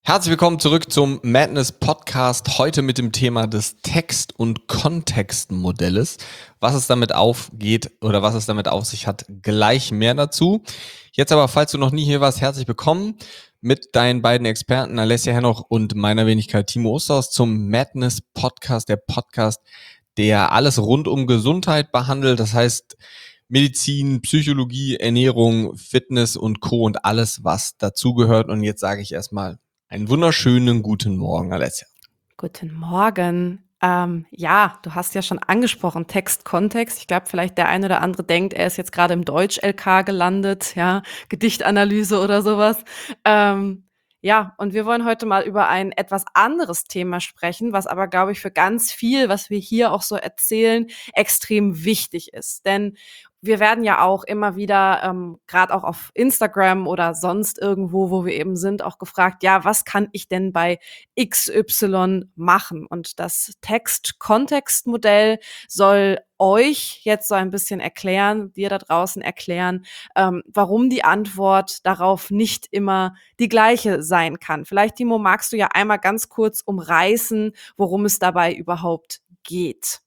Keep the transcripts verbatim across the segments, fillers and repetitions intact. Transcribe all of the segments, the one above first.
Herzlich willkommen zurück zum Madness Podcast. Heute mit dem Thema des Text- und Kontextmodells. Was es damit aufgeht oder was es damit auf sich hat, gleich mehr dazu. Jetzt aber, falls du noch nie hier warst, herzlich willkommen mit deinen beiden Experten Alessia Hennoch und meiner Wenigkeit Timo Osterhaus zum Madness Podcast. Der Podcast, der alles rund um Gesundheit behandelt. Das heißt Medizin, Psychologie, Ernährung, Fitness und Co. und alles, was dazugehört. Und jetzt sage ich erstmal einen wunderschönen guten Morgen, Alessia. Guten Morgen. Ähm, ja, du hast ja schon angesprochen, Text, Kontext. Ich glaube, vielleicht der eine oder andere denkt, er ist jetzt gerade im Deutsch-L K gelandet, ja, Gedichtanalyse oder sowas. Ähm, ja, und wir wollen heute mal über ein etwas anderes Thema sprechen, was aber, glaube ich, für ganz viel, was wir hier auch so erzählen, extrem wichtig ist. Denn wir werden ja auch immer wieder, ähm, gerade auch auf Instagram oder sonst irgendwo, wo wir eben sind, auch gefragt, ja, was kann ich denn bei X Y machen? Und das Text-Kontext-Modell soll euch jetzt so ein bisschen erklären, dir da draußen erklären, ähm, warum die Antwort darauf nicht immer die gleiche sein kann. Vielleicht, Timo, magst du ja einmal ganz kurz umreißen, worum es dabei überhaupt geht.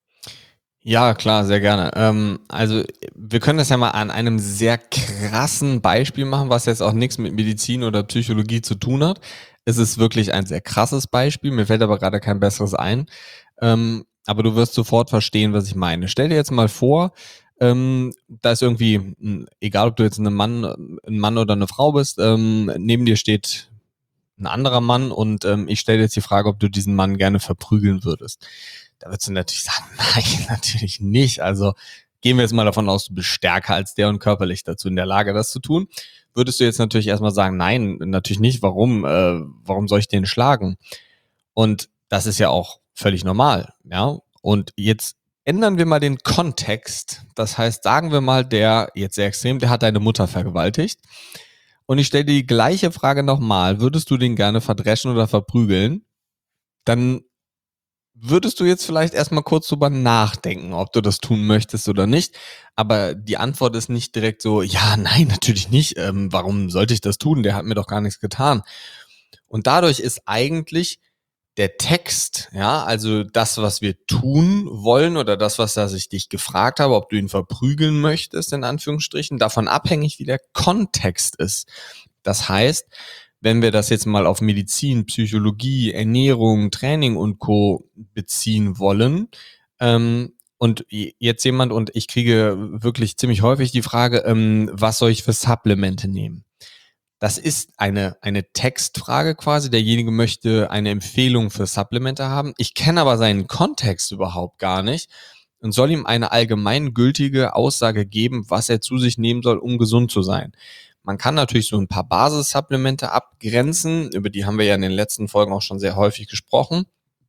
Ja, klar, sehr gerne. Ähm, also wir können das ja mal an einem sehr krassen Beispiel machen, was jetzt auch nichts mit Medizin oder Psychologie zu tun hat. Es ist wirklich ein sehr krasses Beispiel, mir fällt aber gerade kein besseres ein. Ähm, aber du wirst sofort verstehen, was ich meine. Stell dir jetzt mal vor, ähm, da ist irgendwie, m, egal ob du jetzt ein Mann, ein Mann oder eine Frau bist, ähm, neben dir steht ein anderer Mann und ähm, ich stelle jetzt die Frage, ob du diesen Mann gerne verprügeln würdest. Da würdest du natürlich sagen, nein, natürlich nicht. Also gehen wir jetzt mal davon aus, du bist stärker als der und körperlich dazu in der Lage, das zu tun. Würdest du jetzt natürlich erstmal sagen, nein, natürlich nicht. Warum? Äh, warum soll ich den schlagen? Und das ist ja auch völlig normal, ja. Und jetzt ändern wir mal den Kontext. Das heißt, sagen wir mal, der, jetzt sehr extrem, der hat deine Mutter vergewaltigt. Und ich stelle dir die gleiche Frage nochmal. Würdest du den gerne verdreschen oder verprügeln? Dann würdest du jetzt vielleicht erstmal kurz drüber nachdenken, ob du das tun möchtest oder nicht. Aber die Antwort ist nicht direkt so, ja, nein, natürlich nicht. Ähm, warum sollte ich das tun? Der hat mir doch gar nichts getan. Und dadurch ist eigentlich der Text, ja, also das, was wir tun wollen oder das, was das ich dich gefragt habe, ob du ihn verprügeln möchtest, in Anführungsstrichen, davon abhängig, wie der Kontext ist. Das heißt, wenn wir das jetzt mal auf Medizin, Psychologie, Ernährung, Training und Co. beziehen wollen, ähm, und jetzt jemand, und ich kriege wirklich ziemlich häufig die Frage, ähm, was soll ich für Supplemente nehmen? Das ist eine, eine Textfrage quasi. Derjenige möchte eine Empfehlung für Supplemente haben. Ich kenne aber seinen Kontext überhaupt gar nicht und soll ihm eine allgemeingültige Aussage geben, was er zu sich nehmen soll, um gesund zu sein. Man kann natürlich so ein paar Basissupplemente abgrenzen, über die haben wir ja in den letzten Folgen auch schon sehr häufig gesprochen.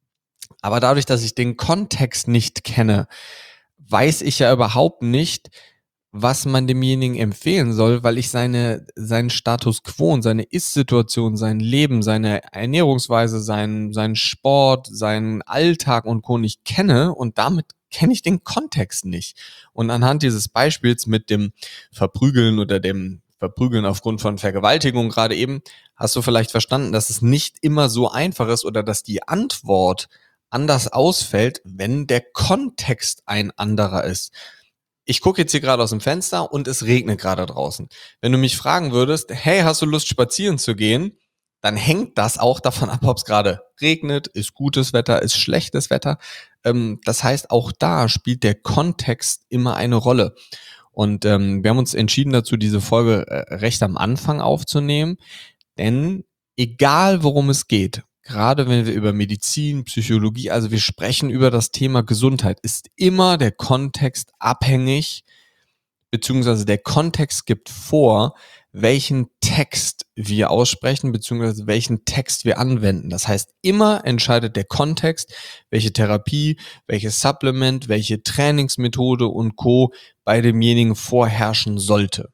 Aber dadurch, dass ich den Kontext nicht kenne, weiß ich ja überhaupt nicht, was man demjenigen empfehlen soll, weil ich seine, seinen Status quo und seine Ist-Situation, sein Leben, seine Ernährungsweise, seinen, seinen Sport, seinen Alltag und Co. nicht kenne und damit kenne ich den Kontext nicht. Und anhand dieses Beispiels mit dem Verprügeln oder dem Verprügeln aufgrund von Vergewaltigung gerade eben, hast du vielleicht verstanden, dass es nicht immer so einfach ist oder dass die Antwort anders ausfällt, wenn der Kontext ein anderer ist. Ich gucke jetzt hier gerade aus dem Fenster und es regnet gerade draußen. Wenn du mich fragen würdest, hey, hast du Lust spazieren zu gehen? Dann hängt das auch davon ab, ob es gerade regnet, ist gutes Wetter, ist schlechtes Wetter. Ähm, das heißt, auch da spielt der Kontext immer eine Rolle. Und ähm, wir haben uns entschieden dazu, diese Folge äh, recht am Anfang aufzunehmen, denn egal worum es geht, gerade wenn wir über Medizin, Psychologie, also wir sprechen über das Thema Gesundheit, ist immer der Kontext abhängig, beziehungsweise der Kontext gibt vor, welchen Text wir aussprechen, beziehungsweise welchen Text wir anwenden. Das heißt, immer entscheidet der Kontext, welche Therapie, welches Supplement, welche Trainingsmethode und Co. bei demjenigen vorherrschen sollte.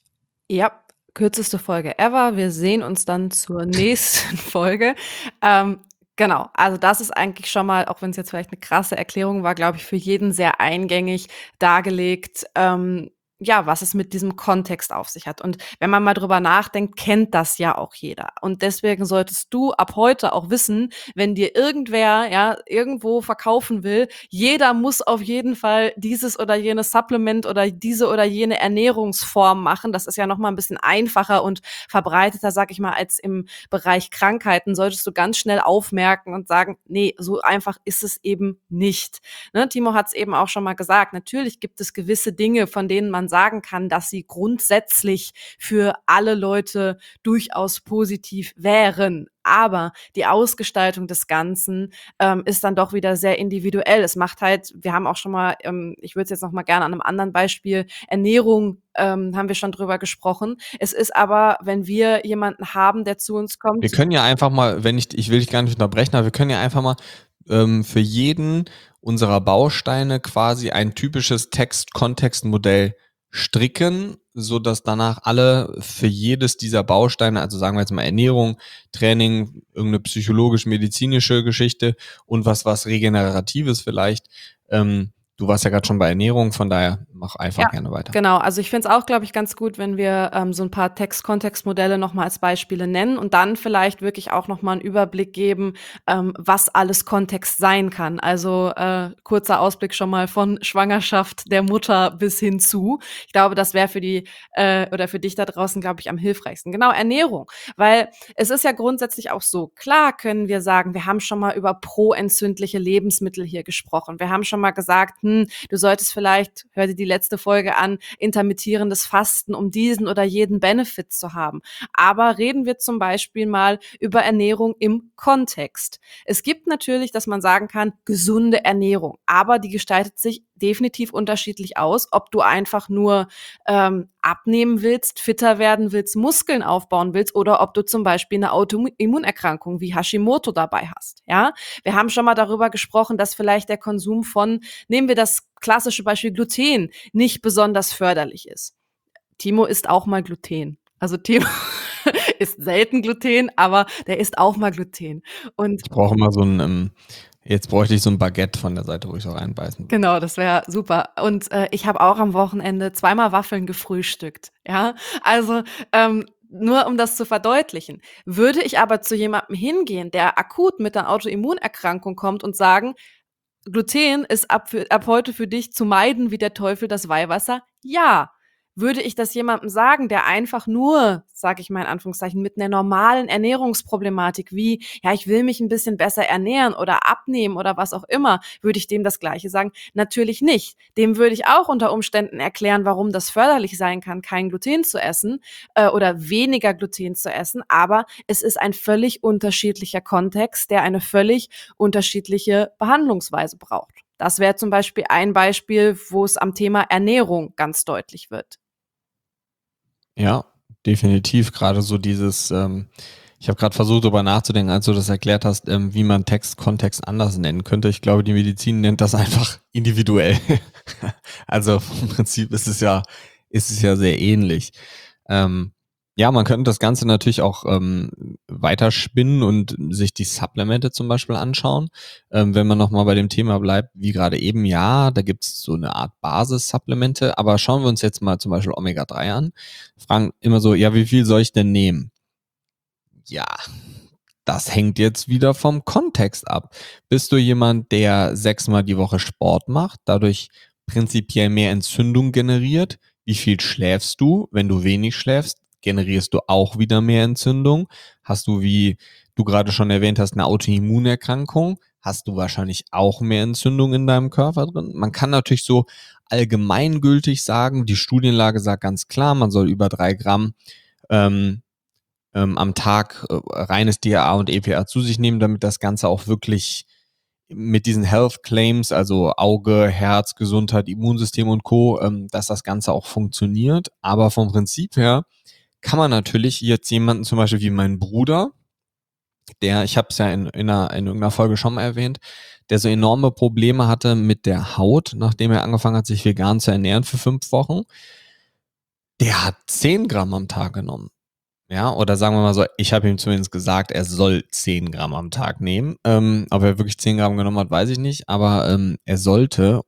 Ja, kürzeste Folge ever. Wir sehen uns dann zur nächsten Folge. Ähm, genau, also das ist eigentlich schon mal, auch wenn es jetzt vielleicht eine krasse Erklärung war, glaube ich, für jeden sehr eingängig dargelegt, ähm, ja, was es mit diesem Kontext auf sich hat. Und wenn man mal drüber nachdenkt, kennt das ja auch jeder. Und deswegen solltest du ab heute auch wissen, wenn dir irgendwer, ja, irgendwo verkaufen will, jeder muss auf jeden Fall dieses oder jenes Supplement oder diese oder jene Ernährungsform machen. Das ist ja noch mal ein bisschen einfacher und verbreiteter, sag ich mal, als im Bereich Krankheiten. Solltest du ganz schnell aufmerken und sagen, nee, so einfach ist es eben nicht. Ne, Timo hat es eben auch schon mal gesagt. Natürlich gibt es gewisse Dinge, von denen man sagen kann, dass sie grundsätzlich für alle Leute durchaus positiv wären. Aber die Ausgestaltung des Ganzen ähm, ist dann doch wieder sehr individuell. Es macht halt, wir haben auch schon mal, ähm, ich würde es jetzt noch mal gerne an einem anderen Beispiel, Ernährung ähm, haben wir schon drüber gesprochen. Es ist aber, wenn wir jemanden haben, der zu uns Wir kommt. können ja einfach mal, wenn ich, ich will dich gar nicht unterbrechen, aber wir können ja einfach mal ähm, für jeden unserer Bausteine quasi ein typisches Text-Kontext-Modell stricken, so dass danach alle für jedes dieser Bausteine, also sagen wir jetzt mal Ernährung, Training, irgendeine psychologisch-medizinische Geschichte und was was Regeneratives vielleicht. Ähm, du warst ja gerade schon bei Ernährung, von daher mach einfach Ja, gerne weiter. genau. Also ich finde es auch, glaube ich, ganz gut, wenn wir ähm, so ein paar Text-Kontextmodelle noch mal als Beispiele nennen und dann vielleicht wirklich auch noch mal einen Überblick geben, ähm, was alles Kontext sein kann. Also äh, kurzer Ausblick schon mal von Schwangerschaft der Mutter bis hin zu. Ich glaube, das wäre für die äh, oder für dich da draußen, glaube ich, am hilfreichsten. Genau, Ernährung. Weil es ist ja grundsätzlich auch so, klar können wir sagen, wir haben schon mal über proentzündliche Lebensmittel hier gesprochen. Wir haben schon mal gesagt, hm, du solltest vielleicht, hör dir die letzte Folge an, intermittierendes Fasten, um diesen oder jeden Benefit zu haben. Aber reden wir zum Beispiel mal über Ernährung im Kontext. Es gibt natürlich, dass man sagen kann, gesunde Ernährung, aber die gestaltet sich definitiv unterschiedlich aus, ob du einfach nur ähm, abnehmen willst, fitter werden willst, Muskeln aufbauen willst oder ob du zum Beispiel eine Autoimmunerkrankung wie Hashimoto dabei hast. Ja, wir haben schon mal darüber gesprochen, dass vielleicht der Konsum von, nehmen wir das klassische Beispiel Gluten, nicht besonders förderlich ist. Timo isst auch mal Gluten. Also Timo isst selten Gluten, aber der isst auch mal Gluten. Und Ich brauche immer so ein, ähm, jetzt bräuchte ich so ein Baguette von der Seite, wo ich so reinbeißen würde. genau, das wäre super. Und äh, ich habe auch am Wochenende zweimal Waffeln gefrühstückt. Ja, also ähm, nur um das zu verdeutlichen. Würde ich aber zu jemandem hingehen, der akut mit einer Autoimmunerkrankung kommt und sagen, Gluten ist ab, für, ab heute für dich zu meiden wie der Teufel das Weihwasser? Ja. Würde ich das jemandem sagen, der einfach nur, sage ich mal in Anführungszeichen, mit einer normalen Ernährungsproblematik wie, ja, ich will mich ein bisschen besser ernähren oder abnehmen oder was auch immer, würde ich dem das Gleiche sagen? Natürlich nicht. Dem würde ich auch unter Umständen erklären, warum das förderlich sein kann, kein Gluten zu essen äh, oder weniger Gluten zu essen, aber es ist ein völlig unterschiedlicher Kontext, der eine völlig unterschiedliche Behandlungsweise braucht. Das wäre zum Beispiel ein Beispiel, wo es am Thema Ernährung ganz deutlich wird. Ja, definitiv. Gerade so dieses, ähm, ich habe gerade versucht, darüber nachzudenken, als du das erklärt hast, ähm, wie man Text, Kontext anders nennen könnte. Ich glaube, die Medizin nennt das einfach individuell. Also im Prinzip ist es ja, ist es ja sehr ähnlich. Ähm, ja, man könnte das Ganze natürlich auch ähm, weiterspinnen und sich die Supplemente zum Beispiel anschauen. Ähm, wenn man nochmal bei dem Thema bleibt, wie gerade eben, ja, da gibt es so eine Art Basis-Supplemente, aber schauen wir uns jetzt mal zum Beispiel Omega drei an. Fragen immer so, ja, wie viel soll ich denn nehmen? Ja, das hängt jetzt wieder vom Kontext ab. Bist du jemand, der sechsmal die Woche Sport macht, dadurch prinzipiell mehr Entzündung generiert? Wie viel schläfst du? Wenn du wenig schläfst, generierst du auch wieder mehr Entzündung. Hast du, wie du gerade schon erwähnt hast, eine Autoimmunerkrankung, hast du wahrscheinlich auch mehr Entzündung in deinem Körper drin. Man kann natürlich so allgemeingültig sagen, die Studienlage sagt ganz klar, man soll über drei Gramm ähm, ähm, am Tag äh, reines D H A und E P A zu sich nehmen, damit das Ganze auch wirklich mit diesen Health Claims, also Auge, Herz, Gesundheit, Immunsystem und Co., ähm, dass das Ganze auch funktioniert. Aber vom Prinzip her kann man natürlich jetzt jemanden zum Beispiel wie mein Bruder, der, ich habe es ja in, in, einer, in irgendeiner Folge schon mal erwähnt, der so enorme Probleme hatte mit der Haut, nachdem er angefangen hat, sich vegan zu ernähren für fünf Wochen, der hat zehn Gramm am Tag genommen. Ja, oder sagen wir mal so, ich habe ihm zumindest gesagt, er soll zehn Gramm am Tag nehmen. Ähm, ob er wirklich zehn Gramm genommen hat, weiß ich nicht, aber ähm, er sollte. Und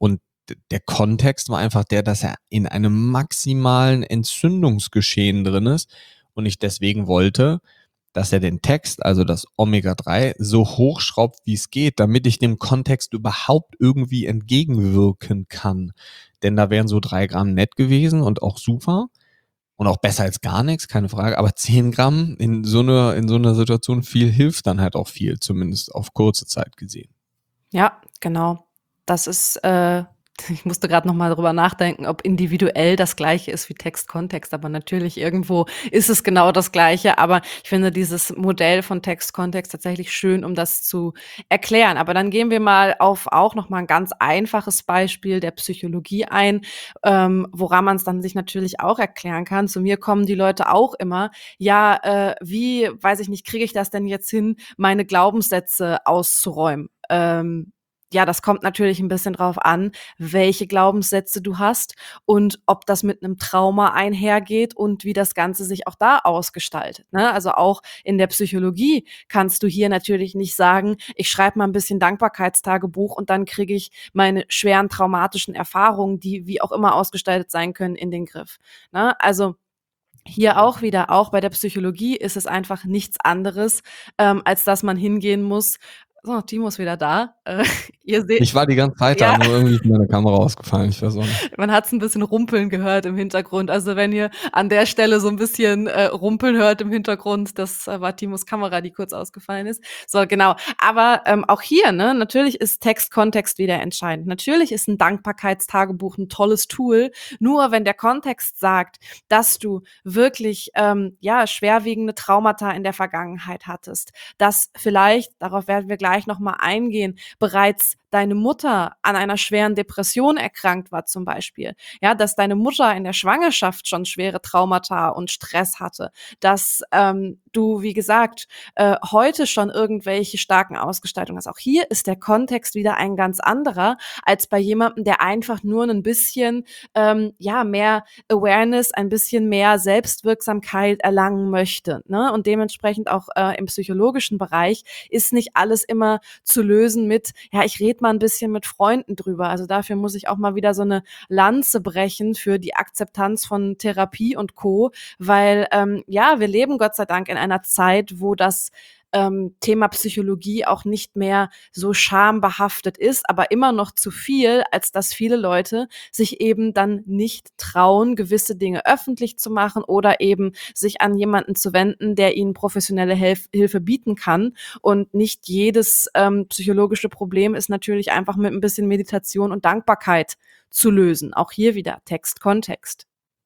d der Kontext war einfach der, dass er in einem maximalen Entzündungsgeschehen drin ist und ich deswegen wollte, dass er den Text, also das Omega drei, so hochschraubt, wie es geht, damit ich dem Kontext überhaupt irgendwie entgegenwirken kann. Denn da wären so drei Gramm nett gewesen und auch super und auch besser als gar nichts, keine Frage. Aber zehn Gramm in so einer in so einer Situation viel hilft dann halt auch viel, zumindest auf kurze Zeit gesehen. Ja, genau. Das ist, äh ich musste gerade noch mal drüber nachdenken, ob individuell das Gleiche ist wie Text, Kontext, aber natürlich irgendwo ist es genau das Gleiche. Aber ich finde dieses Modell von Text, Kontext tatsächlich schön, um das zu erklären. Aber dann gehen wir mal auf auch noch mal 'n ganz einfaches Beispiel der Psychologie ein, ähm, woran man's dann sich natürlich auch erklären kann. Zu mir kommen die Leute auch immer: „Ja, äh, wie, weiß ich nicht, kriege ich das denn jetzt hin, meine Glaubenssätze auszuräumen?“ Ähm, ja, das kommt natürlich 'n bisschen drauf an, welche Glaubenssätze du hast und ob das mit 'nem Trauma einhergeht und wie das Ganze sich auch da ausgestaltet, ne? Also, auch in der Psychologie kannst du hier natürlich nicht sagen: „Ich schreibe mal 'n bisschen Dankbarkeitstagebuch und dann kriege ich meine schweren traumatischen Erfahrungen, die wie auch immer ausgestaltet sein können, in den Griff“, ne? Also, hier auch wieder auch bei der Psychologie ist es einfach nichts anderes, ähm, als dass man hingehen muss so, Timo ist wieder da. Äh, ihr seht Ich war die ganze Zeit da, ja. nur irgendwie ist meine Kamera ausgefallen, ich weiß auch nicht. Man hat's 'n bisschen rumpeln gehört im Hintergrund. Also, wenn ihr an der Stelle so 'n bisschen, äh, rumpeln hört im Hintergrund, das, äh, war Timos Kamera, die kurz ausgefallen ist. So, genau. Aber, ähm, auch hier, ne, natürlich ist Text, Kontext wieder entscheidend. Natürlich ist 'n Dankbarkeitstagebuch 'n tolles Tool, nur wenn der Kontext sagt, dass du wirklich, ähm, ja, schwerwiegende Traumata in der Vergangenheit hattest, dass vielleicht, darauf werden wir gleich noch mal eingehen, bereits deine Mutter an einer schweren Depression erkrankt war zum Beispiel, ja, dass deine Mutter in der Schwangerschaft schon schwere Traumata und Stress hatte, dass, ähm, du, wie gesagt, äh, heute schon irgendwelche starken Ausgestaltungen hast. Auch hier ist der Kontext wieder ein ganz anderer als bei jemandem, der einfach nur 'nen bisschen, ähm, ja, mehr Awareness, ein bisschen mehr Selbstwirksamkeit erlangen möchte, ne? Und dementsprechend auch, äh, im psychologischen Bereich ist nicht alles immer zu lösen mit: „Ja, ich rede mal 'n bisschen mit Freunden drüber.“ Also, dafür muss ich auch mal wieder so 'ne Lanze brechen für die Akzeptanz von Therapie und Co., weil, ähm, ja, wir leben Gott sei Dank in einer Zeit, wo das, ähm, Thema Psychologie auch nicht mehr so schambehaftet ist, aber immer noch zu viel, als dass viele Leute sich eben dann nicht trauen, gewisse Dinge öffentlich zu machen oder eben sich an jemanden zu wenden, der ihnen professionelle Helf Hilfe bieten kann. Und nicht jedes, ähm, psychologische Problem ist natürlich einfach mit 'n bisschen Meditation und Dankbarkeit zu lösen. Auch hier wieder Text, Kontext.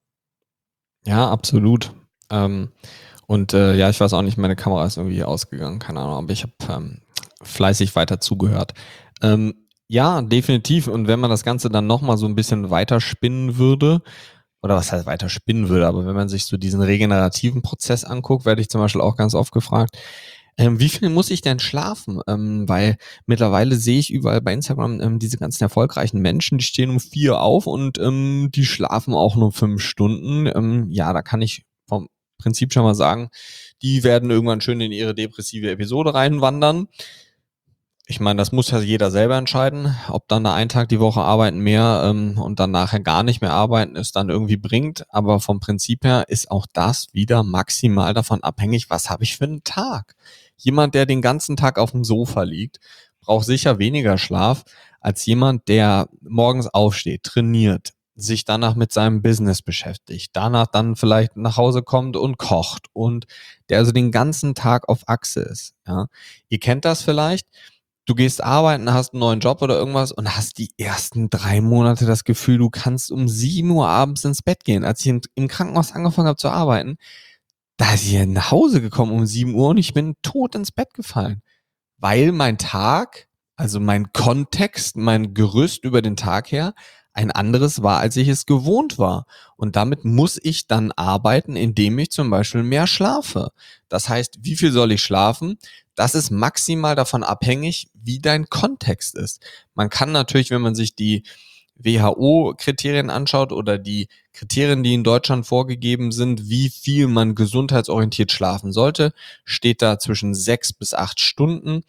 Ja, absolut. Ähm, und, äh, ja, ich weiß auch nicht, meine Kamera ist irgendwie ausgegangen, keine Ahnung, aber ich habe, ähm, fleißig weiter zugehört. Ähm, ja, definitiv. Und wenn man das Ganze dann noch mal so 'n bisschen weiter spinnen würde oder was heißt weiter spinnen würde, aber wenn man sich so diesen regenerativen Prozess anguckt, werde ich zum Beispiel auch ganz oft gefragt: „Ähm, wie viel muss ich denn schlafen?“ Ähm, weil mittlerweile sehe ich überall bei Instagram, ähm, diese ganzen erfolgreichen Menschen, die stehen um vier auf und, ähm, die schlafen auch nur fünf Stunden. Ähm, ja, da kann ich vom Prinzip schon mal sagen, die werden irgendwann schön in ihre depressive Episode reinwandern. Ich meine, das muss ja jeder selber entscheiden, ob dann da ein Tag die Woche arbeiten mehr, ähm, und dann nachher gar nicht mehr arbeiten es dann irgendwie bringt. Aber vom Prinzip her ist auch das wieder maximal davon abhängig, was habe ich für 'n Tag? Jemand, der den ganzen Tag aufm Sofa liegt, braucht sicher weniger Schlaf als jemand, der morgens aufsteht, trainiert, sich danach mit seinem Business beschäftigt, danach dann vielleicht nach Hause kommt und kocht und der also den ganzen Tag auf Achse ist, ja? Ihr kennt das vielleicht. Du gehst arbeiten, hast 'n neuen Job oder irgendwas und hast die ersten drei Monate das Gefühl, du kannst um sieben Uhr abends ins Bett gehen. Als ich im im Krankenhaus angefangen habe zu arbeiten, da ist ich nach Hause gekommen um sieben Uhr und ich bin tot ins Bett gefallen, weil mein Tag, also mein Kontext, mein Gerüst über den Tag her ein anderes war, als ich es gewohnt war. Und damit muss ich dann arbeiten, indem ich zum Beispiel mehr schlafe. Das heißt, wie viel soll ich schlafen? Das ist maximal davon abhängig, wie dein Kontext ist. Man kann natürlich, wenn man sich die W H O-Kriterien anschaut oder die Kriterien, die in Deutschland vorgegeben sind, wie viel man gesundheitsorientiert schlafen sollte, steht da zwischen sechs bis acht Stunden.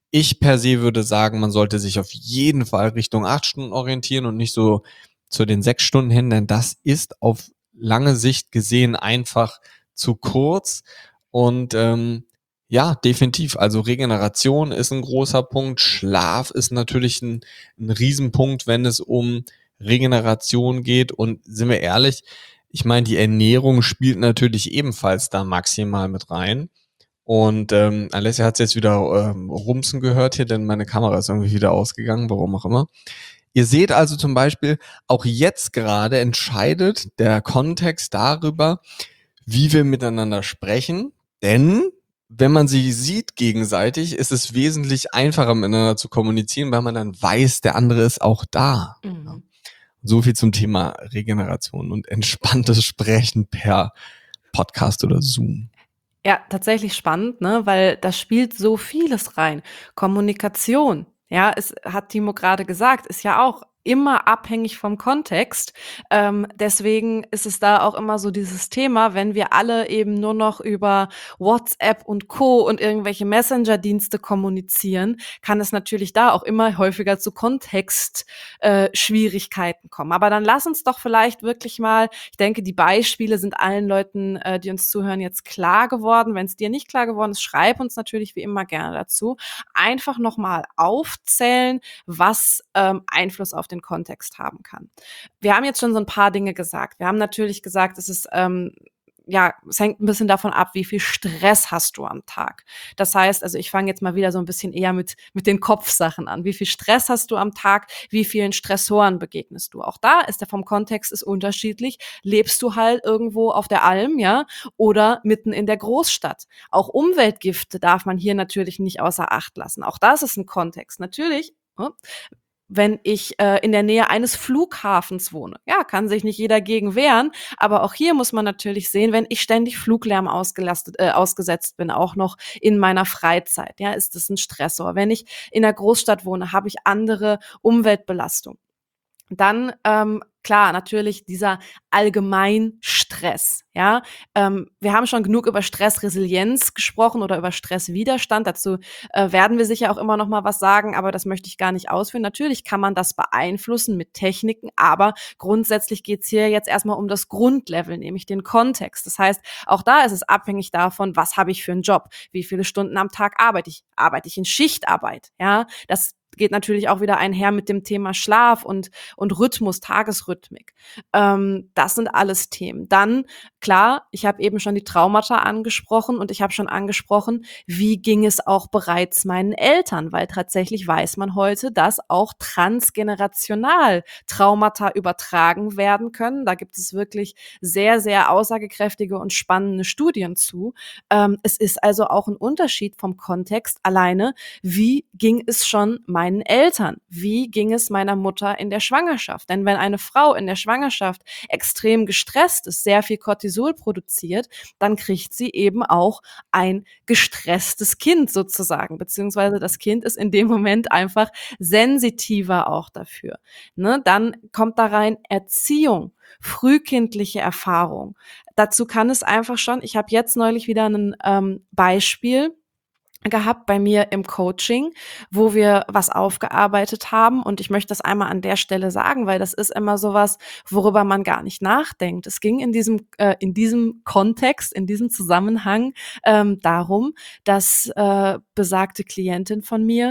Ich per se würde sagen, man sollte sich auf jeden Fall Richtung acht Stunden orientieren und nicht so zu den sechs Stunden hin, denn das ist auf lange Sicht gesehen einfach zu kurz. Und ähm, ja, definitiv. Also Regeneration ist ein großer Punkt. Schlaf ist natürlich ein, ein Riesenpunkt, wenn es um Regeneration geht. Und sind wir ehrlich, ich meine, die Ernährung spielt natürlich ebenfalls da maximal mit rein. Und ähm, Alessia hat jetzt wieder ähm, Rumsen gehört hier, denn meine Kamera ist irgendwie wieder ausgegangen, warum auch immer. Ihr seht also zum Beispiel, auch jetzt gerade entscheidet der Kontext darüber, wie wir miteinander sprechen. Denn wenn man sie sieht gegenseitig, ist es wesentlich einfacher miteinander zu kommunizieren, weil man dann weiß, der andere ist auch da. Mhm. So viel zum Thema Regeneration und entspanntes Sprechen per Podcast oder Zoom. Ja, tatsächlich spannend, ne, weil da spielt so vieles rein. Kommunikation, ja, es hat Timo gerade gesagt, ist ja auch immer abhängig vom Kontext. Ähm, deswegen ist es da auch immer so dieses Thema, wenn wir alle eben nur noch über WhatsApp und Co. und irgendwelche Messenger-Dienste kommunizieren, kann es natürlich da auch immer häufiger zu Kontext äh, Schwierigkeiten kommen. Aber dann lass uns doch vielleicht wirklich mal, ich denke, die Beispiele sind allen Leuten, äh, die uns zuhören, jetzt klar geworden. Wenn es dir nicht klar geworden ist, schreib uns natürlich wie immer gerne dazu. Einfach nochmal aufzählen, was ähm, Einfluss auf den Kontext haben kann. Wir haben jetzt schon so ein paar Dinge gesagt. Wir haben natürlich gesagt, es ist ähm, ja, es hängt ein bisschen davon ab, wie viel Stress hast du am Tag. Das heißt, also ich fange jetzt mal wieder so ein bisschen eher mit mit den Kopfsachen an. Wie viel Stress hast du am Tag? Wie vielen Stressoren begegnest du? Auch da ist der vom Kontext ist unterschiedlich. Lebst du halt irgendwo auf der Alm, ja, oder mitten in der Großstadt? Auch Umweltgifte darf man hier natürlich nicht außer Acht lassen. Auch das ist ein Kontext. Natürlich, ne, wenn ich äh, in der Nähe eines Flughafens wohne. Ja, kann sich nicht jeder gegen wehren, aber auch hier muss man natürlich sehen, wenn ich ständig Fluglärm ausgelastet, äh, ausgesetzt bin, auch noch in meiner Freizeit, ja, ist das ein Stressor. Wenn ich in der Großstadt wohne, habe ich andere Umweltbelastung. Dann, ähm, klar, natürlich dieser Allgemeinstress, ja. Ähm, wir haben schon genug über Stressresilienz gesprochen oder über Stresswiderstand. Dazu äh, werden wir sicher auch immer noch mal was sagen, aber das möchte ich gar nicht ausführen. Natürlich kann man das beeinflussen mit Techniken, aber grundsätzlich geht's hier jetzt erstmal um das Grundlevel, nämlich den Kontext. Das heißt, auch da ist es abhängig davon, was habe ich für einen Job? Wie viele Stunden am Tag arbeite ich? Arbeite ich in Schichtarbeit? Ja, das geht natürlich auch wieder einher mit dem Thema Schlaf und und Rhythmus, Tagesrhythmik. Ähm, das sind alles Themen. Dann, klar, ich habe eben schon die Traumata angesprochen und ich habe schon angesprochen, wie ging es auch bereits meinen Eltern, weil tatsächlich weiß man heute, dass auch transgenerational Traumata übertragen werden können. Da gibt es wirklich sehr, sehr aussagekräftige und spannende Studien zu. Ähm, es ist also auch ein Unterschied vom Kontext alleine, wie ging es schon meinen Eltern? Wie ging es meiner Mutter in der Schwangerschaft? Denn wenn eine Frau in der Schwangerschaft extrem gestresst ist, sehr viel Cortisol produziert, dann kriegt sie eben auch ein gestresstes Kind sozusagen, beziehungsweise das Kind ist in dem Moment einfach sensitiver auch dafür. Ne? Dann kommt da rein Erziehung, frühkindliche Erfahrung. Dazu kann es einfach schon, ich habe jetzt neulich wieder ein ähm, Beispiel gehabt bei mir im Coaching, wo wir was aufgearbeitet haben. Und ich möchte das einmal an der Stelle sagen, weil das ist immer sowas, worüber man gar nicht nachdenkt. Es ging in diesem, äh, in diesem Kontext, in diesem Zusammenhang ähm, darum, dass äh, besagte Klientin von mir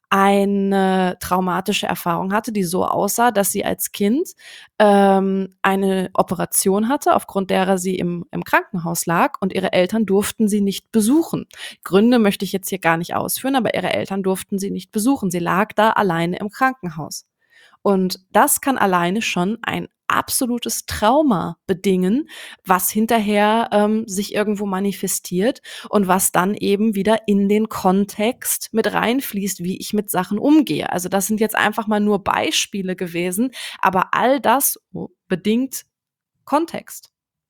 eine traumatische Erfahrung hatte, die so aussah, dass sie als Kind ähm, eine Operation hatte, aufgrund derer sie im, im Krankenhaus lag und ihre Eltern durften sie nicht besuchen. Gründe möchte ich jetzt hier gar nicht ausführen, aber ihre Eltern durften sie nicht besuchen. Sie lag da alleine im Krankenhaus. Und das kann alleine schon ein absolutes Trauma bedingen, was hinterher ähm, sich irgendwo manifestiert und was dann eben wieder in den Kontext mit reinfließt, wie ich mit Sachen umgehe. Also das sind jetzt einfach mal nur Beispiele gewesen, aber all das bedingt Kontext.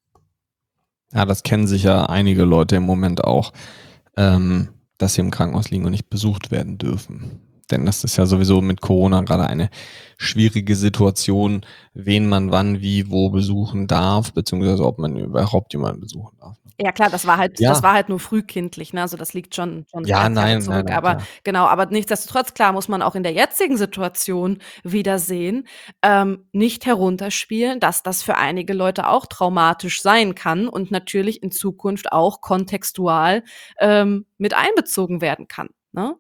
Ja, das kennen sicher einige Leute im Moment auch, ähm, dass sie im Krankenhaus liegen und nicht besucht werden dürfen. denn das ist ja sowieso mit Corona gerade eine schwierige Situation, wen man wann, wie, wo besuchen darf, beziehungsweise ob man überhaupt jemanden besuchen darf. Ja klar, das war halt das Ja, war halt nur frühkindlich, ne? Also, das liegt schon schon ja, zwanzig Jahre nein, nein, zurück. nein, Aber klar. genau, aber nichtsdestotrotz, klar, muss man auch in der jetzigen Situation wieder sehen, ähm, nicht herunterspielen, dass das für einige Leute auch traumatisch sein kann und natürlich in Zukunft auch kontextual, ähm, mit einbezogen werden kann, ne?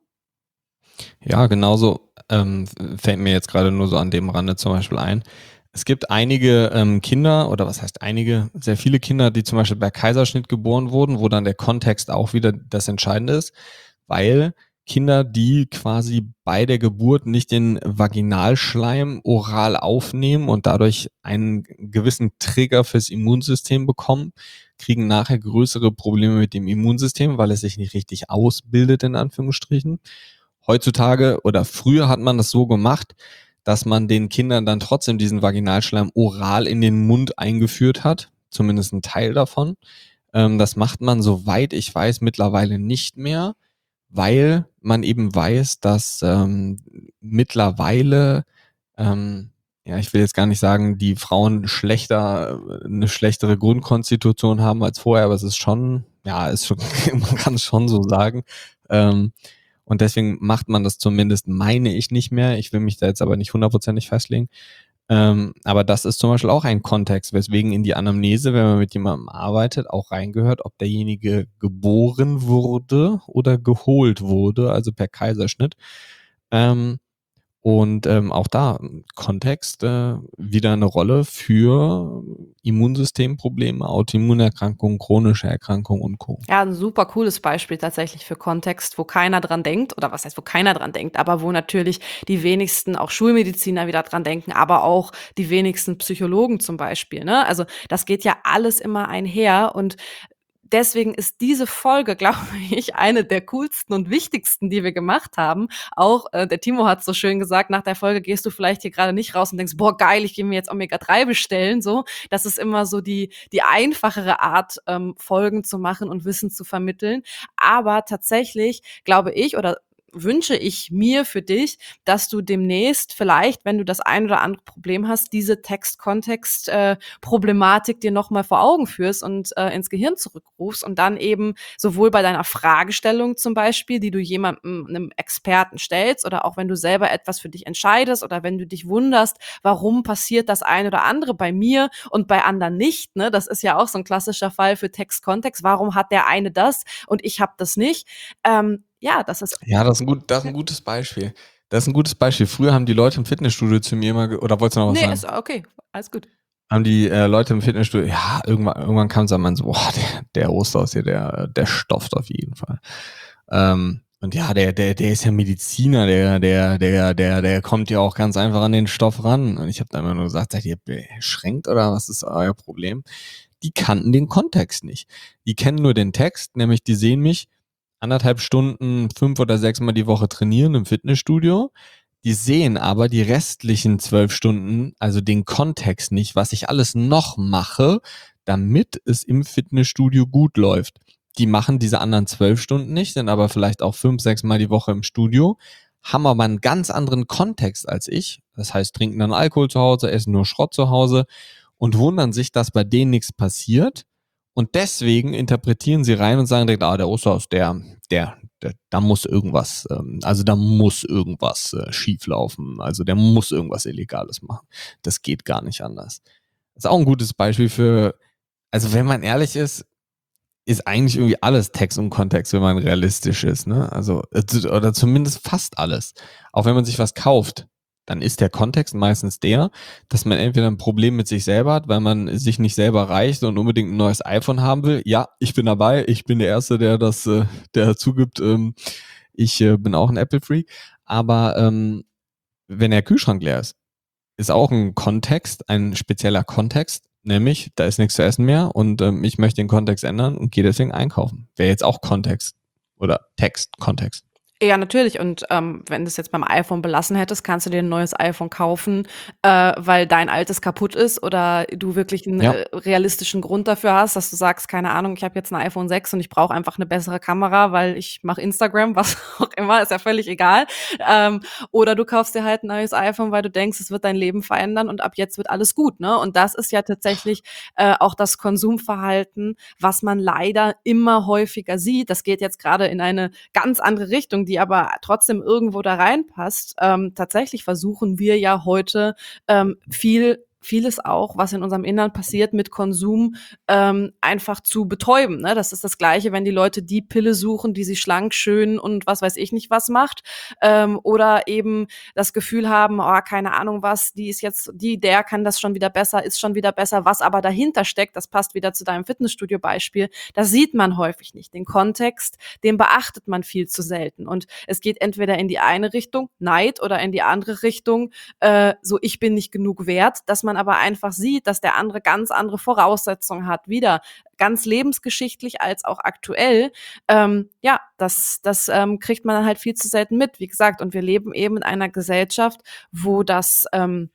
Ja, genauso ähm, fällt mir jetzt gerade nur so an dem Rande zum Beispiel ein. Es gibt einige ähm, Kinder, oder was heißt einige, sehr viele Kinder, die zum Beispiel bei Kaiserschnitt geboren wurden, wo dann der Kontext auch wieder das Entscheidende ist, weil Kinder, die quasi bei der Geburt nicht den Vaginalschleim oral aufnehmen und dadurch einen gewissen Trigger fürs Immunsystem bekommen, kriegen nachher größere Probleme mit dem Immunsystem, weil es sich nicht richtig ausbildet, in Anführungsstrichen. Heutzutage oder früher hat man das so gemacht, dass man den Kindern dann trotzdem diesen Vaginalschleim oral in den Mund eingeführt hat, zumindest ein Teil davon. Ähm, das macht man, soweit ich weiß, mittlerweile nicht mehr, weil man eben weiß, dass ähm, mittlerweile, ähm, ja, ich will jetzt gar nicht sagen, die Frauen schlechter, eine schlechtere Grundkonstitution haben als vorher, aber es ist schon, ja, ist schon, man kann es schon so sagen. Ähm, und deswegen macht man das zumindest, meine ich, nicht mehr. Ich will mich da jetzt aber nicht hundertprozentig festlegen. Ähm, aber das ist zum Beispiel auch ein Kontext, weswegen in die Anamnese, wenn man mit jemandem arbeitet, auch reingehört, ob derjenige geboren wurde oder geholt wurde, also per Kaiserschnitt. Ähm, und ähm, auch da Kontext äh, wieder eine Rolle für Immunsystemprobleme, Autoimmunerkrankungen, chronische Erkrankungen und Co. Ja, 'n super cooles Beispiel tatsächlich für Kontext, wo keiner dran denkt oder was heißt, wo keiner dran denkt, aber wo natürlich die wenigsten auch Schulmediziner wieder dran denken, aber auch die wenigsten Psychologen zum Beispiel, ne? Also, das geht ja alles immer einher und deswegen ist diese Folge, glaube ich, eine der coolsten und wichtigsten, die wir gemacht haben. Auch, äh, der Timo hat's so schön gesagt, nach der Folge gehst du vielleicht hier grade nicht raus und denkst: „Boah, geil, ich gehe mir jetzt Omega drei bestellen“, so. Das ist immer so die die einfachere Art, ähm, Folgen zu machen und Wissen zu vermitteln. Aber tatsächlich glaube ich oder wünsche ich mir für dich, dass du demnächst vielleicht, wenn du das ein oder andere Problem hast, diese Text-Kontext äh, Problematik dir noch mal vor Augen führst und, äh, ins Gehirn zurückrufst und dann eben sowohl bei deiner Fragestellung zum Beispiel, die du jemandem 'nem Experten stellst oder auch wenn du selber etwas für dich entscheidest oder wenn du dich wunderst, warum passiert das eine oder andere bei mir und bei anderen nicht, ne? Das ist ja auch so 'n klassischer Fall für Text-Kontext. Warum hat der eine das und ich habe das nicht? Ähm, ja, das ist Ja, das ist 'n gut das ist 'n gutes Beispiel. Das ist 'n gutes Beispiel. Früher haben die Leute im Fitnessstudio zu mir immer ge oder wolltest du noch was ne, ist sagen? okay, alles gut. Haben die, äh, Leute im Fitnessstudio, ja, irgendwann irgendwann kamen sie an, meinen so: „Boah, der der Osterhaus hier, der der stofft auf jeden Fall.“ Ähm, und ja, der der der ist ja Mediziner, der der der der der kommt ja auch ganz einfach an den Stoff ran. Und ich habe dann immer nur gesagt: „Seid ihr beschränkt oder was ist euer Problem?“ Die kannten den Kontext nicht. Die kennen nur den Text, nämlich die sehen mich anderthalb Stunden, fünf oder sechs Mal die Woche trainieren im Fitnessstudio. Die sehen aber die restlichen zwölf Stunden, also den Kontext nicht, was ich alles noch mache, damit es im Fitnessstudio gut läuft. Die machen diese anderen zwölf Stunden nicht, sind aber vielleicht auch fünf, sechs Mal die Woche im Studio, haben aber einen ganz anderen Kontext als ich. Das heißt, trinken dann Alkohol zu Hause, essen nur Schrott zu Hause und wundern sich, dass bei denen nichts passiert. Und deswegen interpretieren sie rein und sagen direkt, ah, der Osterhaus, der, der, der, da muss irgendwas, ähm, also da muss irgendwas äh, schieflaufen. Also der muss irgendwas Illegales machen. Das geht gar nicht anders. Das ist auch ein gutes Beispiel für, also wenn man ehrlich ist, ist eigentlich irgendwie alles Text und Kontext, wenn man realistisch ist, ne? Also, äh, oder zumindest fast alles. Auch wenn man sich was kauft, dann ist der Kontext meistens der, dass man entweder ein Problem mit sich selber hat, weil man sich nicht selber reicht und unbedingt ein neues iPhone haben will. Ja, ich bin dabei. Ich bin der Erste, der das, äh, der zugibt, ähm, ich äh, bin auch ein Apple-Freak. Aber ähm, wenn der Kühlschrank leer ist, ist auch ein Kontext, ein spezieller Kontext, nämlich da ist nichts zu essen mehr und ähm, ich möchte den Kontext ändern und gehe deswegen einkaufen. Wäre jetzt auch Kontext oder Text, Kontext. Ja, natürlich. Und, ähm, wenn du's jetzt beim iPhone belassen hättest, kannst du dir 'n neues iPhone kaufen, äh, weil dein altes kaputt ist oder du wirklich 'n, Ja. äh, realistischen Grund dafür hast, dass du sagst: „Keine Ahnung, ich habe jetzt 'n iPhone sechs und ich brauche einfach 'ne bessere Kamera, weil ich mache Instagram“, was auch immer, ist ja völlig egal. Ähm, oder du kaufst dir halt 'n neues iPhone, weil du denkst, es wird dein Leben verändern und ab jetzt wird alles gut, ne? Und das ist ja tatsächlich, äh, auch das Konsumverhalten, was man leider immer häufiger sieht. Das geht jetzt grade in eine ganz andere Richtung, die aber trotzdem irgendwo da reinpasst. Ähm, tatsächlich versuchen wir ja heute, ähm, viel vieles auch, was in unserem Inneren passiert, mit Konsum, ähm, einfach zu betäuben, ne? Das ist das Gleiche, wenn die Leute die Pille suchen, die sie schlank, schön und was weiß ich nicht was macht, ähm, oder eben das Gefühl haben: „Oh, keine Ahnung was, die ist jetzt die der kann das schon wieder besser, ist schon wieder besser.“ Was aber dahinter steckt, das passt wieder zu deinem Fitnessstudio-Beispiel, das sieht man häufig nicht. Den Kontext, den beachtet man viel zu selten. Und es geht entweder in die eine Richtung, Neid, oder in die andere Richtung, äh, so: „Ich bin nicht genug wert“, dass man aber einfach sieht, dass der andere ganz andere Voraussetzungen hat, wieder ganz lebensgeschichtlich als auch aktuell. Ähm, ja, das das, ähm, kriegt man dann halt viel zu selten mit, wie gesagt. Und wir leben eben in einer Gesellschaft, wo das, ähm,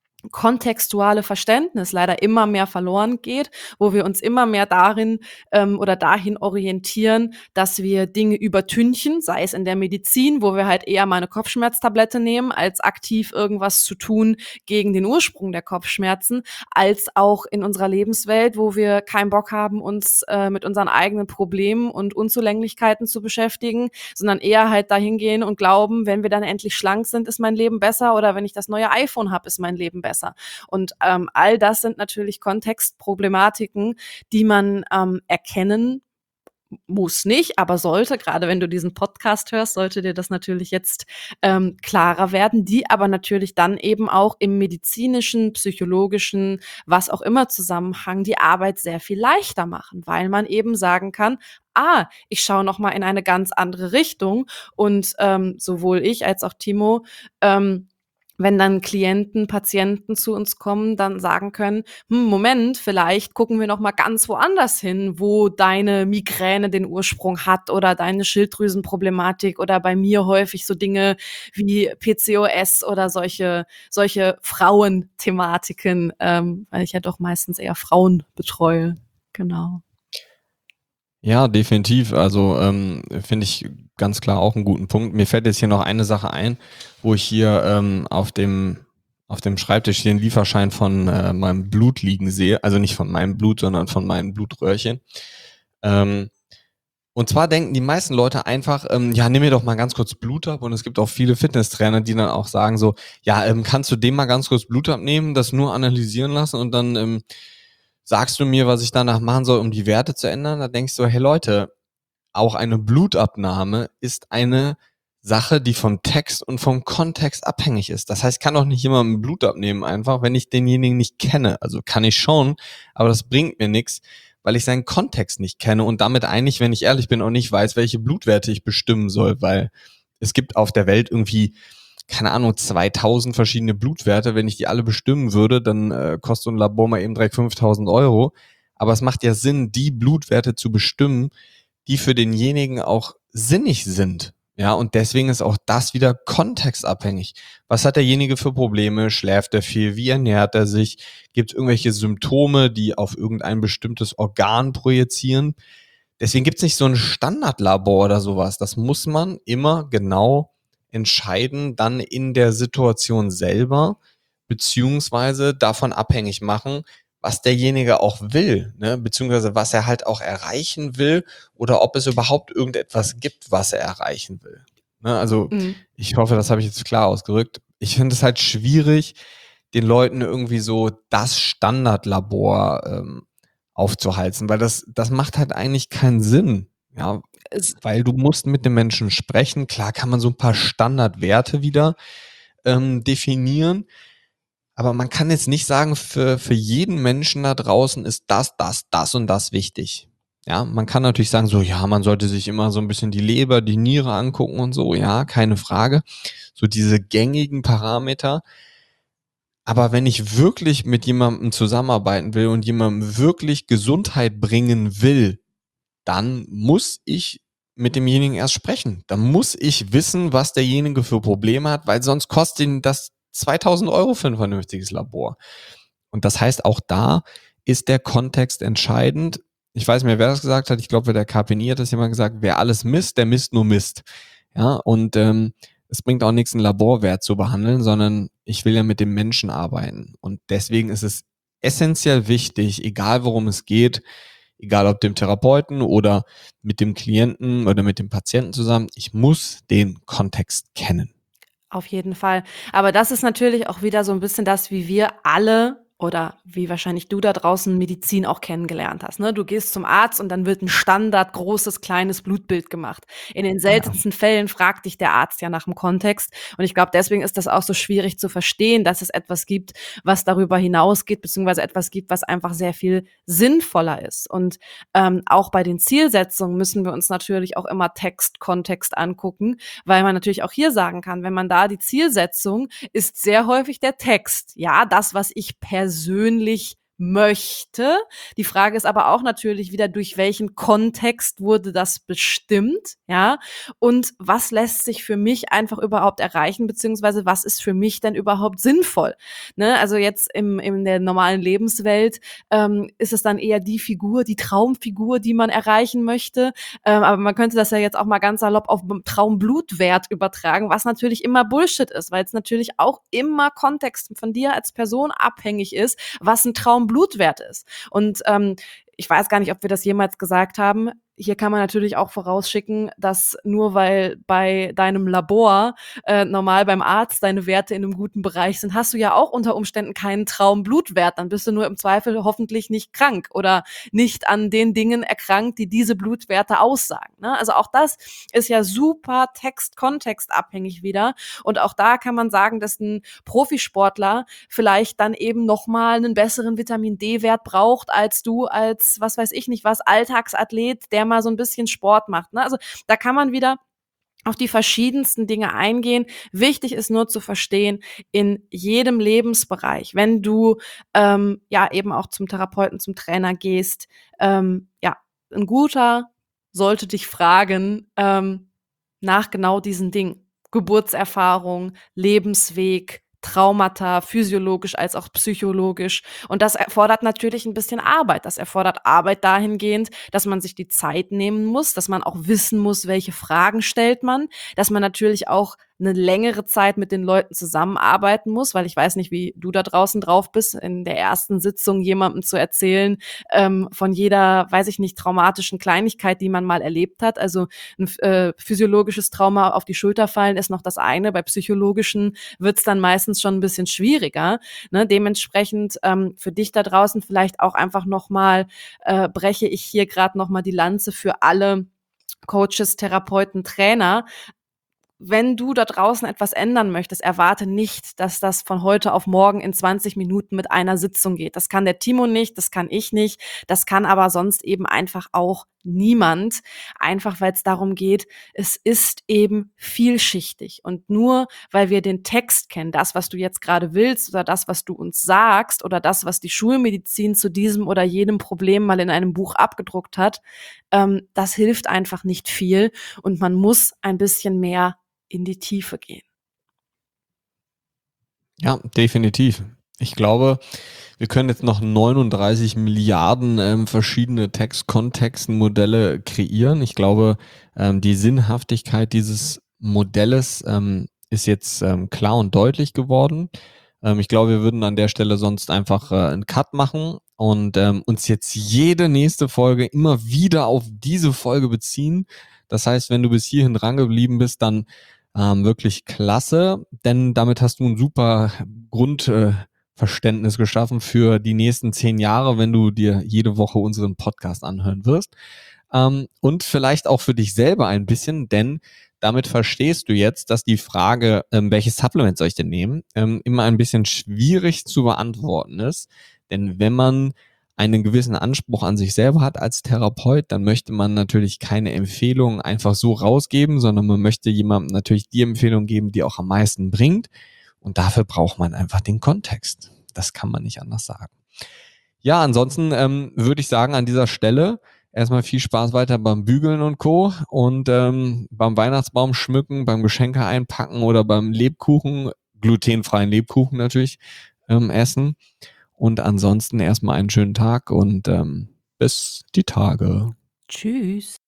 kontextuale Verständnis leider immer mehr verloren geht, wo wir uns immer mehr darin, ähm oder dahin orientieren, dass wir Dinge übertünchen, sei es in der Medizin, wo wir halt eher mal 'ne Kopfschmerztablette nehmen, als aktiv irgendwas zu tun gegen den Ursprung der Kopfschmerzen, als auch in unserer Lebenswelt, wo wir keinen Bock haben, uns, äh, mit unseren eigenen Problemen und Unzulänglichkeiten zu beschäftigen, sondern eher halt dahin gehen und glauben: „Wenn wir dann endlich schlank sind, ist mein Leben besser, oder wenn ich das neue iPhone habe, ist mein Leben besser.“ Und, ähm, all das sind natürlich Kontextproblematiken, die man, ähm, erkennen m muss nicht, aber sollte. Grade wenn du diesen Podcast hörst, sollte dir das natürlich jetzt, ähm, klarer werden, die aber natürlich dann eben auch im medizinischen, psychologischen, was auch immer Zusammenhang die Arbeit sehr viel leichter machen, weil man eben sagen kann: „Ah, ich schaue noch mal in eine ganz andere Richtung.“ Und, ähm, sowohl ich als auch Timo, ähm, wenn dann Klienten, Patienten zu uns kommen, dann sagen können: „Hm, Moment, vielleicht gucken wir noch mal ganz woanders hin, wo deine Migräne den Ursprung hat oder deine Schilddrüsenproblematik oder bei mir häufig so Dinge wie PCOS oder solche solche Frauenthematiken“, ähm, weil ich ja doch meistens eher Frauen betreue. Genau. Ja, definitiv. Also, ähm, finde ich ganz klar auch 'n guten Punkt. Mir fällt jetzt hier noch eine Sache ein, wo ich hier, ähm, auf dem auf dem Schreibtisch hier 'n Lieferschein von, äh, meinem Blut liegen sehe. Also, nicht von meinem Blut, sondern von meinen Blutröhrchen. Ähm, und zwar denken die meisten Leute einfach, ähm: „Ja, nimm mir doch mal ganz kurz Blut ab.“ Und es gibt auch viele Fitnesstrainer, die dann auch sagen so: „Ja, ähm, kannst du dem mal ganz kurz Blut abnehmen, das nur analysieren lassen und dann, ähm, sagst du mir, was ich danach machen soll, um die Werte zu ändern?“ Da denke ich so: „Hey Leute, auch eine Blutabnahme ist eine Sache, die vom Text und vom Kontext abhängig ist.“ Das heißt, ich kann doch nicht jemandem Blut abnehmen einfach, wenn ich denjenigen nicht kenne. Also, kann ich schon, aber das bringt mir nix, weil ich seinen Kontext nicht kenne und damit eigentlich, wenn ich ehrlich bin, auch nicht weiß, welche Blutwerte ich bestimmen soll, weil es gibt auf der Welt irgendwie, keine Ahnung, zweitausend verschiedene Blutwerte. Wenn ich die alle bestimmen würde, dann, äh, kostet so 'n Labor mal eben direkt fünftausend Euro. Aber es macht ja Sinn, die Blutwerte zu bestimmen, die für denjenigen auch sinnig sind. Ja, und deswegen ist auch das wieder kontextabhängig. Was hat derjenige für Probleme? Schläft er viel? Wie ernährt er sich? Gibt's irgendwelche Symptome, die auf irgendein bestimmtes Organ projizieren? Deswegen gibt's nicht so 'n Standardlabor oder so was. Das muss man immer genau entscheiden, dann in der Situation selber, beziehungsweise davon abhängig machen, was derjenige auch will, ne, beziehungsweise was er halt auch erreichen will oder ob es überhaupt irgendetwas gibt, was er erreichen will. Ne, also, Mhm. ich hoffe, das habe ich jetzt klar ausgedrückt. Ich finde es halt schwierig, den Leuten irgendwie so das Standardlabor, ähm, aufzuhalsen, weil das das macht halt eigentlich keinen Sinn, ja, Es weil du musst mit dem Menschen sprechen. Klar kann man so 'n paar Standardwerte wieder, ähm, definieren, aber man kann jetzt nicht sagen, für für jeden Menschen da draußen ist das, das, das und das wichtig. Ja, man kann natürlich sagen so: „Ja, man sollte sich immer so 'n bisschen die Leber, die Niere angucken und so.“ Ja, keine Frage. So diese gängigen Parameter. Aber wenn ich wirklich mit jemandem zusammenarbeiten will und jemandem wirklich Gesundheit bringen will, dann muss ich mit demjenigen erst sprechen. Da muss ich wissen, was derjenige für Probleme hat, weil sonst kostet ihn das zweitausend Euro für ein vernünftiges Labor. Und das heißt, auch da ist der Kontext entscheidend. Ich weiß nicht mehr, wer das gesagt hat. Ich glaube, der K P N I hat das jemand gesagt, wer alles misst, der misst nur Mist. Ja, und ähm, es bringt auch nichts, einen Laborwert zu behandeln, sondern ich will ja mit dem Menschen arbeiten. Und deswegen ist es essentiell wichtig, egal worum es geht, egal ob dem Therapeuten oder mit dem Klienten oder mit dem Patienten zusammen, ich muss den Kontext kennen. Auf jeden Fall. Aber das ist natürlich auch wieder so ein bisschen das, wie wir alle oder wie wahrscheinlich du da draußen Medizin auch kennengelernt hast, ne? Du gehst zum Arzt und dann wird ein Standard großes, kleines Blutbild gemacht. In den Ja. seltensten Fällen fragt dich der Arzt ja nach dem Kontext. Und ich glaube, deswegen ist das auch so schwierig zu verstehen, dass es etwas gibt, was darüber hinausgeht, beziehungsweise etwas gibt, was einfach sehr viel sinnvoller ist. Und, ähm, auch bei den Zielsetzungen müssen wir uns natürlich auch immer Text, Kontext angucken, weil man natürlich auch hier sagen kann, wenn man da die Zielsetzung ist sehr häufig der Text. Ja, das, was ich persönlich möchte. Die Frage ist aber auch natürlich wieder, durch welchen Kontext wurde das bestimmt, ja? Und was lässt sich für mich einfach überhaupt erreichen, beziehungsweise was ist für mich denn überhaupt sinnvoll? Ne? Also jetzt im, in der normalen Lebenswelt ähm, ist es dann eher die Figur, die Traumfigur, die man erreichen möchte. Ähm, aber man könnte das ja jetzt auch mal ganz salopp auf Traumblutwert übertragen, was natürlich immer Bullshit ist, weil es natürlich auch immer Kontext von dir als Person abhängig ist, was ein Traumblutwert ist. Und ähm, ich weiß gar nicht, ob wir das jemals gesagt haben. Hier kann man natürlich auch vorausschicken, dass nur weil bei deinem Labor äh, normal beim Arzt deine Werte in einem guten Bereich sind, hast du ja auch unter Umständen keinen Traumblutwert. Dann bist du nur im Zweifel hoffentlich nicht krank oder nicht an den Dingen erkrankt, die diese Blutwerte aussagen. Ne? Also auch das ist ja super Text-Kontext-abhängig wieder. Und auch da kann man sagen, dass ein Profisportler vielleicht dann eben nochmal einen besseren Vitamin-D-Wert braucht, als du als, was weiß ich nicht was, Alltagsathlet, der mal so ein bisschen Sport macht. Ne? Also da kann man wieder auf die verschiedensten Dinge eingehen. Wichtig ist nur zu verstehen, in jedem Lebensbereich, wenn du ähm, ja eben auch zum Therapeuten, zum Trainer gehst, ähm, ja, ein guter sollte dich fragen ähm, nach genau diesen Dingen. Geburtserfahrung, Lebensweg, Traumata, physiologisch als auch psychologisch. Und das erfordert natürlich ein bisschen Arbeit. Das erfordert Arbeit dahingehend, dass man sich die Zeit nehmen muss, dass man auch wissen muss, welche Fragen stellt man, dass man natürlich auch eine längere Zeit mit den Leuten zusammenarbeiten muss, weil ich weiß nicht, wie du da draußen drauf bist, in der ersten Sitzung jemandem zu erzählen ähm, von jeder, weiß ich nicht, traumatischen Kleinigkeit, die man mal erlebt hat. Also ein äh, physiologisches Trauma auf die Schulter fallen ist noch das eine, bei psychologischen wird's dann meistens schon ein bisschen schwieriger. Ne? Dementsprechend ähm, für dich da draußen vielleicht auch einfach nochmal, äh, breche ich hier gerade nochmal die Lanze für alle Coaches, Therapeuten, Trainer. Wenn du da draußen etwas ändern möchtest, erwarte nicht, dass das von heute auf morgen in zwanzig Minuten mit einer Sitzung geht. Das kann der Timo nicht, das kann ich nicht, das kann aber sonst eben einfach auch niemand. Einfach weil es darum geht, es ist eben vielschichtig. Und nur weil wir den Text kennen, das, was du jetzt gerade willst oder das, was du uns sagst oder das, was die Schulmedizin zu diesem oder jenem Problem mal in einem Buch abgedruckt hat, ähm, das hilft einfach nicht viel und man muss ein bisschen mehr in die Tiefe gehen. Ja, definitiv. Ich glaube, wir können jetzt noch neununddreißig Milliarden ähm, verschiedene Text-Kontexten-Modelle kreieren. Ich glaube, ähm, die Sinnhaftigkeit dieses Modells ähm, ist jetzt ähm, klar und deutlich geworden. Ähm, ich glaube, wir würden an der Stelle sonst einfach äh, einen Cut machen und ähm, uns jetzt jede nächste Folge immer wieder auf diese Folge beziehen. Das heißt, wenn du bis hierhin drangeblieben bist, dann ähm, wirklich klasse, denn damit hast du ein super Grundverständnis äh, geschaffen für die nächsten zehn Jahre, wenn du dir jede Woche unseren Podcast anhören wirst. Ähm, und vielleicht auch für dich selber ein bisschen, denn damit verstehst du jetzt, dass die Frage, ähm, welches Supplement soll ich denn nehmen, ähm, immer ein bisschen schwierig zu beantworten ist. Denn wenn man einen gewissen Anspruch an sich selber hat als Therapeut, dann möchte man natürlich keine Empfehlung einfach so rausgeben, sondern man möchte jemandem natürlich die Empfehlung geben, die auch am meisten bringt. Und dafür braucht man einfach den Kontext. Das kann man nicht anders sagen. Ja, ansonsten ähm, würde ich sagen, an dieser Stelle erstmal viel Spaß weiter beim Bügeln und Co. Und ähm, beim Weihnachtsbaum schmücken, beim Geschenke einpacken oder beim Lebkuchen, glutenfreien Lebkuchen natürlich, ähm, essen. Und ansonsten erstmal einen schönen Tag und ähm, bis die Tage. Tschüss.